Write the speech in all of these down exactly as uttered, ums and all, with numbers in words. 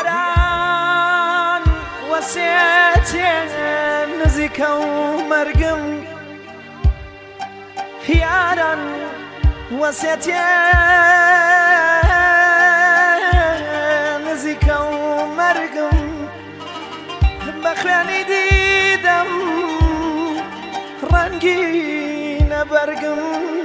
یاران وەسێتێن نزیکە و مەرگم یاران وەسێتێن نزیکە و مەرگم بە خوێنی دیدەم ڕەنگینە بەرگم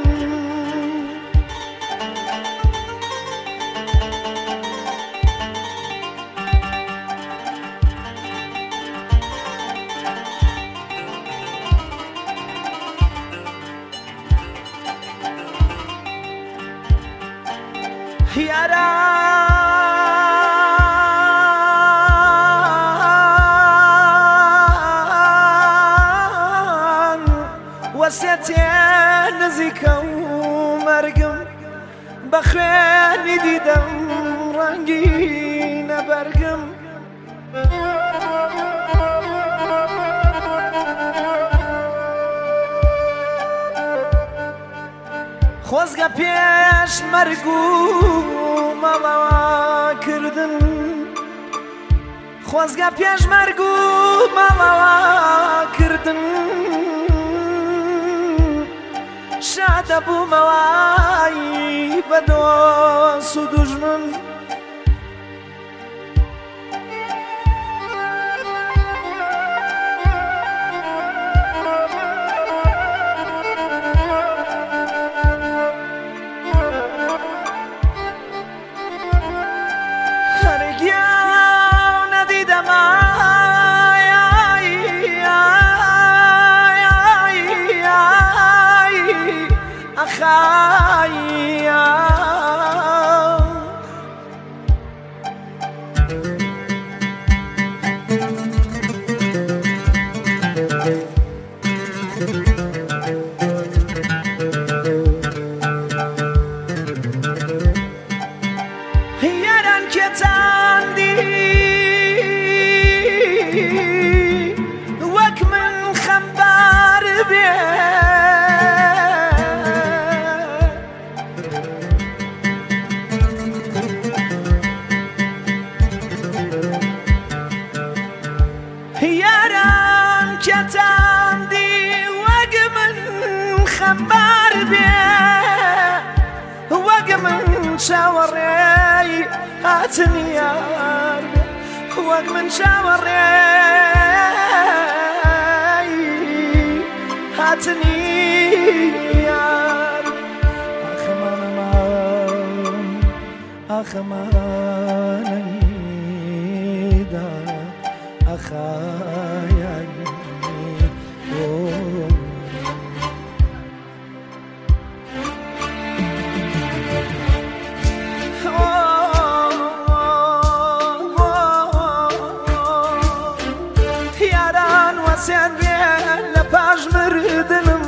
یاران وەسێتێن نزیکە و مەرگم بە خوێنی دیدەم ڕەنگینە بەرگم خۆزگە پێش مەرگ و مەڵەوە کردن خۆزگە پێش مەرگ و مەڵەوە کردن شادە بوومەوەی بە دۆست و دوژمن یاران کێتاندی وەک من خەمبار بێ یاران کێتاندی وەک من خەمبار بێ وەک من چاوەڕێی هاتن یار وەک من چاوەڕێی هاتن یار ئاخەمانەمان ئاخەمانەیدا ئەخایانی وەسێت بێ لە پاش مردنم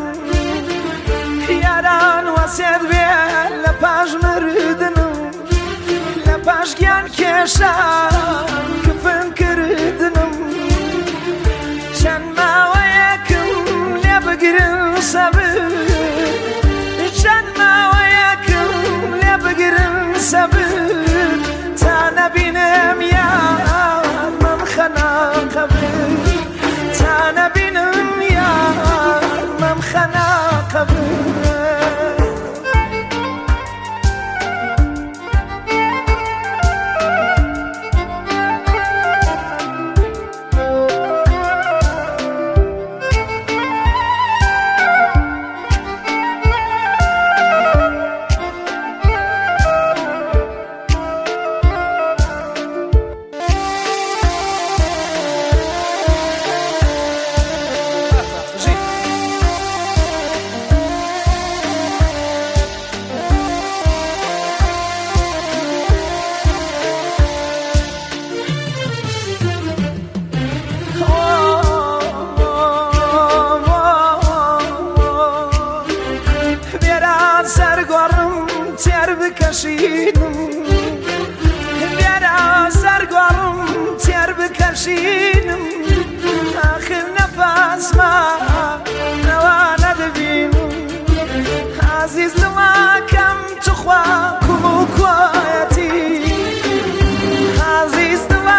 یاران وەسێت بێ لە پاش مردنم لە پاش گیان کێشان کفن کردنم چەند ماوەیەکم لێ بگرن سەبر چەند ماوەیەکم لێ بگرن سەبر تا نەبینم یار مەم خەنا قەبر تا نبینم یار مەم خەنا قەبر بکشیدم بیارە سەرگۆڕم تێر بکەشیدم آخر نەفاسما نەوا نەدەبینم عزیز لەواکەم توخوا کوم و کوایەتی عزیز لەوا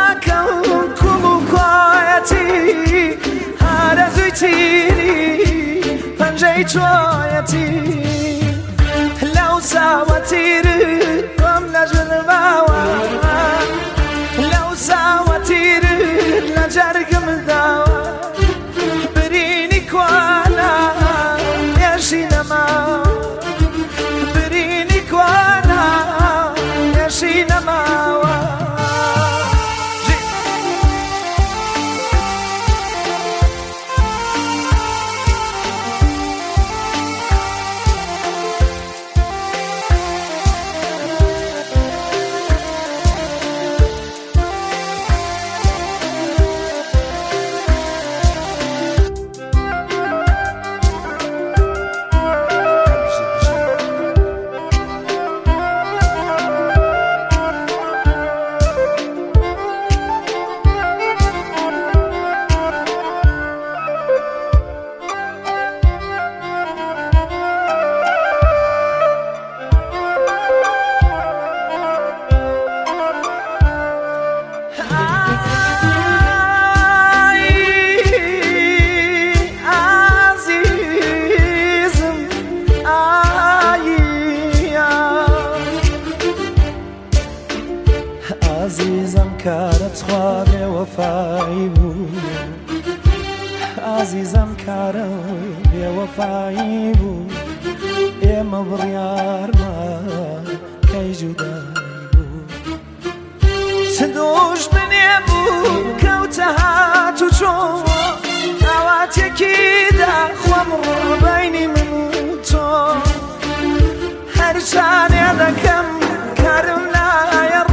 برینی چویتی لو ساوتیر ام لجل باوا لو ساوتیر لجرگم داوا برینی کوانا یشی نما برینی کوانا یشی نما عزیزم کارت خواب وفایی بود عزیزم کارت وفایی بود اما بریار ما کی جدایی بود سدوش بنی بود کوتها تو چون نوات یکی دا خوام رو بینی من تو هر چانه دکم کارم نایر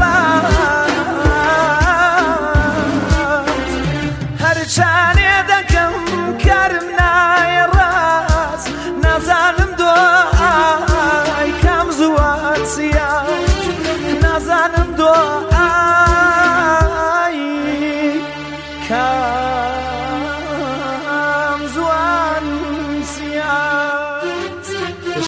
چانه دکم کرم نای راز نزانم دو آی کم زوات سیاه نزانم دو